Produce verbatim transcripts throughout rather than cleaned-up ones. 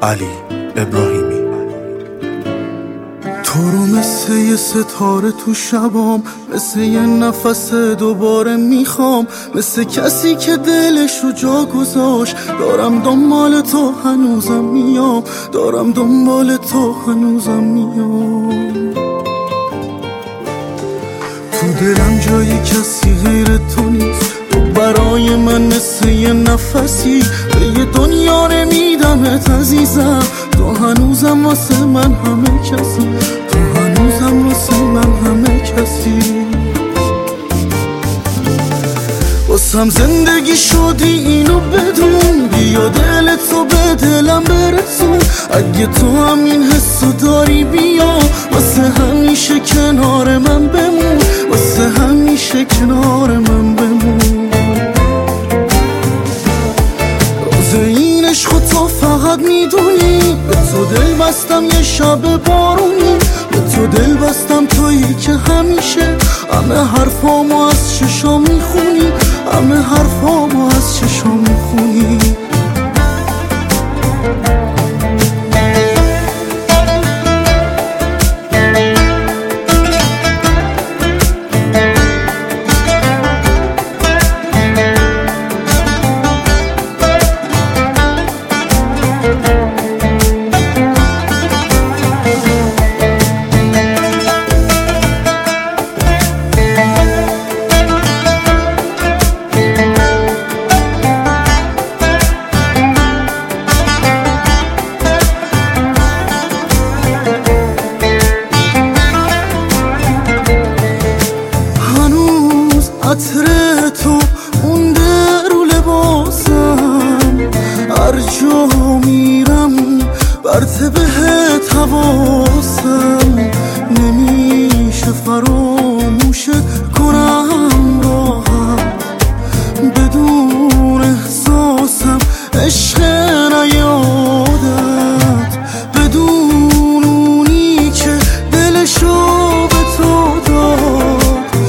علی ابراهیمی. تو رو مثل یه ستاره تو شبام، مثل یه نفس دوباره میخوام، مثل کسی که دلشو جا گذاشت. دارم دنبال تو هنوزم میام، دارم دنبال تو هنوزم میام. تو دلم جای کسی غیر تو نیست، تو برای من مثل یه نفسی. به یه دنیا نمیدمت عزیزم، تو هنوزم واسه من همه کسی، تو هنوزم واسه من همه کسی. واسم زندگی شدی اینو بدون، بیا دلتو به دلم برسون. اگه تو همین حسو داری بیا، واسه همیشه کنار من بمون، واسه همیشه کنار من بمون. راز این عشق تو فقط میدونی، به تو دل بستم یه شب بارونی، به تو دل بستم تویی که همیشه همه حرفامو از چشام میخونی، همه حرفامو از چشام میخونی. عطر تو مونده رو لباسم، هر جا میرم برته بهت حواسم. نمیشه فراموشت کنم راحت، بدون احساسم عشق نیادت، بدون اونی که دلشو به تو داد.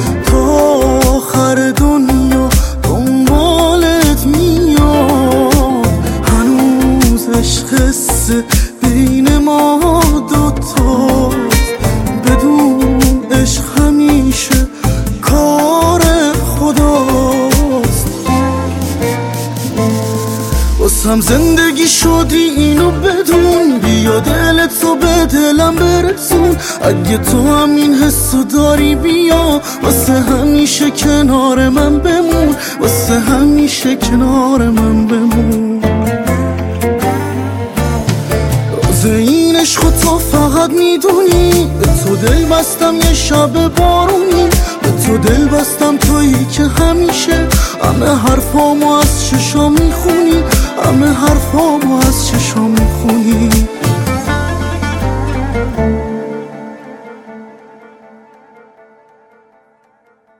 دنیا دنبالت میاد، هنوز عشق قصه بین ما دوتاست. بدون عشق همیشه کار خداست. واسم زندگی شدی اینو بدون، بیا دلتو به دلم برسون. اگه تو همین حسو داری بیا، واسه همیشه کنار من بمون، واسه همیشه کنار من بمون. راز این عشق تو فقط میدونی، به تو دل بستم یه شب بارونی، به تو دل بستم تویی که همیشه همه حرفامو از چشام میخونی، همه حرفامو